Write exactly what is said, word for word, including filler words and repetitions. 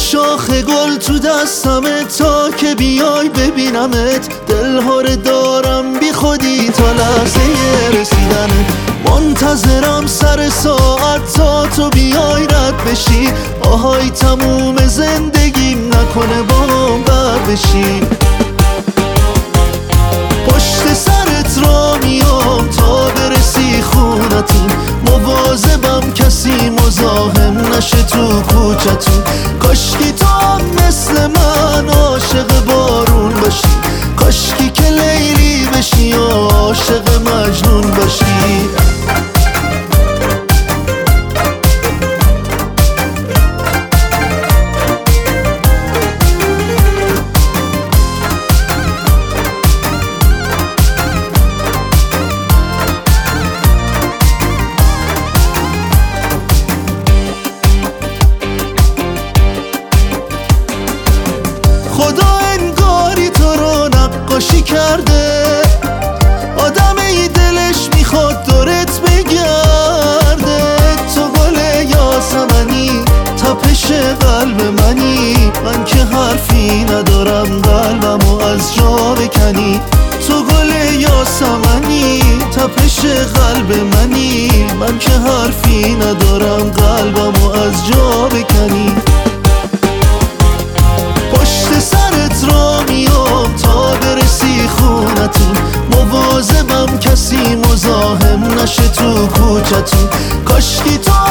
شاخ گل تو دستمه تا که بیای ببینمت. دلهاره دارم بی خودی تا لحظه رسیدنت. منتظرم سر ساعت تا تو بیای رد بشی. آهای تموم زندگیم نکنه بام بد بشی. پشت سرت را میام تا برسی خونتون. مواظبم کسی مزاحم نشه تو کوچتون. کاشکی تو هم مثل من عاشق بارون باشی. کاشکی که لیلی بشی و عاشق مجنون باشی. خدا انگاری تو رو نقاشی کرده. آدم ای دلش میخواد دورت بگرده. تو گل یاسمنی تپش قلب منی. من که حرفی ندارم قلبمو از جا بکنی. تو گل یاسمنی تپش قلب منی. من که حرفی ندارم قلبمو از جا بکنی. پشت سرت را میام تا برسی خونتون. مواظبم کسی مزاحم نشه تو کوچتون. کاشکی تو